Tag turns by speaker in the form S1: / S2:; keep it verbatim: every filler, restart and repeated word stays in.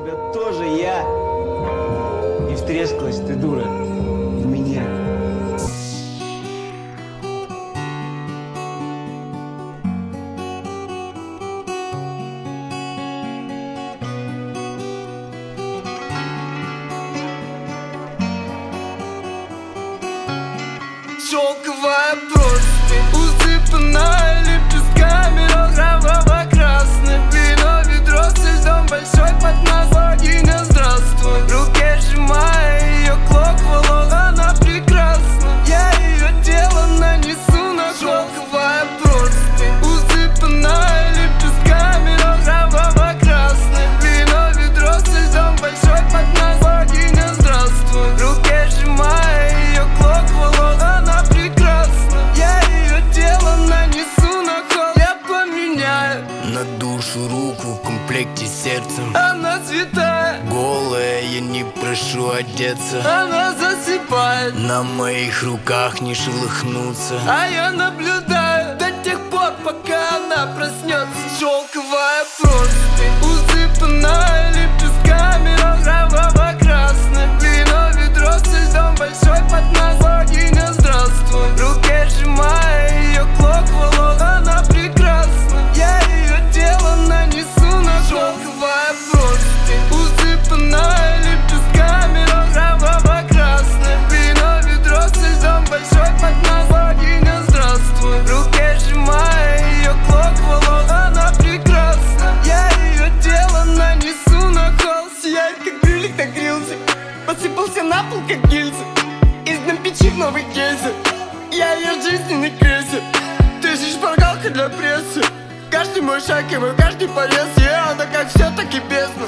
S1: тебя тоже я. И втрескалась ты, дура, в меня.
S2: Шелковая простынь, усыпанная лепестками розово-красных. Вино, ведро со льдом, большой поднос, богиня, здравствуй. В руке сжимая ее клок волос, она прекрасна. Я ее тело нанесу на холст. Шелковая простынь, усыпанная лепестками розово-красных. Вино, ведро со льдом, большой поднос, богиня, здравствуй. В руке сжимая ее клок волос, она прекрасна. Я ее тело нанесу на холст. Я поменяю
S3: на душу руку в комплекте с сердцем.
S2: Она святая,
S3: голая, я не прошу одеться.
S2: она засыпает,
S3: на моих руках не шелохнуться.
S2: а я наблюдаю до тех пор, пока она проснется. Шелковая простынь, усыпанная лепестками розово-красных. Вино, ведро со льдом, большой поднос, богиня, здравствуй. В руке сжимая ее клок волос, она прекрасна. Я ее тело нанесу на холст. Шелковая простынь, усыпанная лепестками розово-красных. Вино, ведро со льдом, большой поднос, богиня, здравствуй. В руке сжимая ее клок волос, она прекрасна. Я ее тело нанесу на холст. Сияет, как брюлик нагрелся, посыпался на пол, как гильза. Из дна печи в новый гейзер. Я ее жизненный крейсер. Ты же шпаргалка для прессы. Каждый мой шаг и мой каждый порез. И она как все, так и бездна.